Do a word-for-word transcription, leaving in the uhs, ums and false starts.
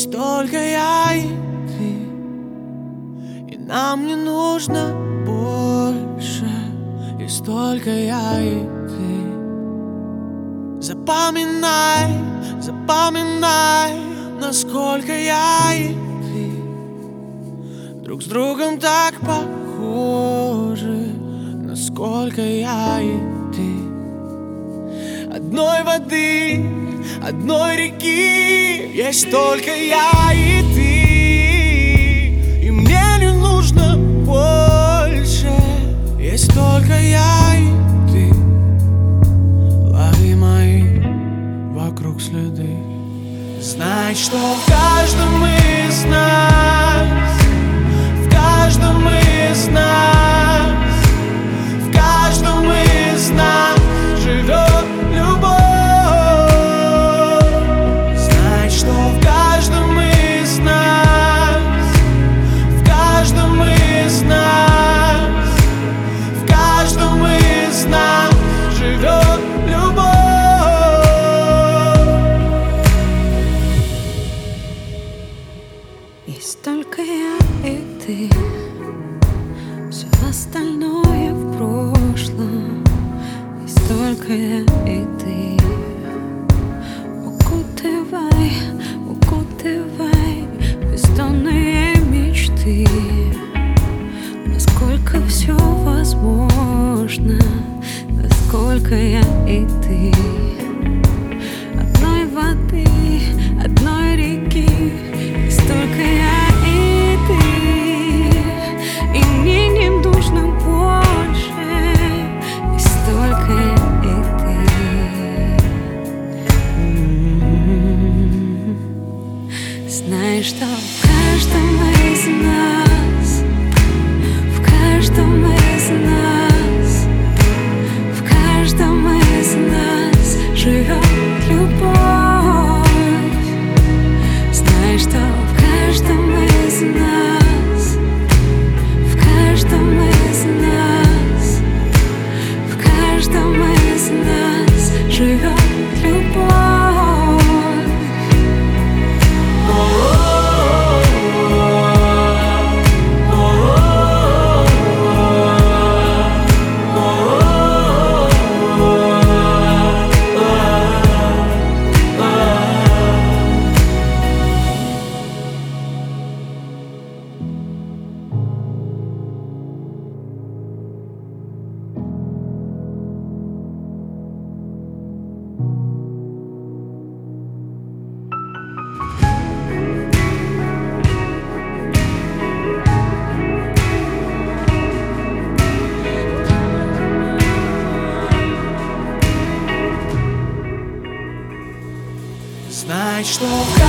Есть только я и ты, и нам не нужно больше. Есть только я и ты. Запоминай, запоминай, насколько я и ты друг с другом так похожи, насколько я и ты. Одной воды, одной реки, есть только я и ты. И мне не нужно больше. Есть только я и ты. Лови мои вокруг следы. Знай, что в каждом из нас, в каждом из нас, в каждом из нас живет любовь. Знай, что в каждом из нас, в каждом из нас, в каждом из нас живет любовь. Есть только я и ты, все остальное в прошлом. Есть только я и ты. Укутывай, укутывай бездонные мечты. Насколько все возможно, насколько я и ты. Одной воды, одной реки, есть только я и ты. И мне не нужно больше. Есть только я и ты. М-м-м. Знаешь, что в каждом из нас, в каждом из нас, в каждом из нас живет любовь. Знаешь, что в каждом из нас, в каждом из нас, в каждом из нас живет любовь. Знай, что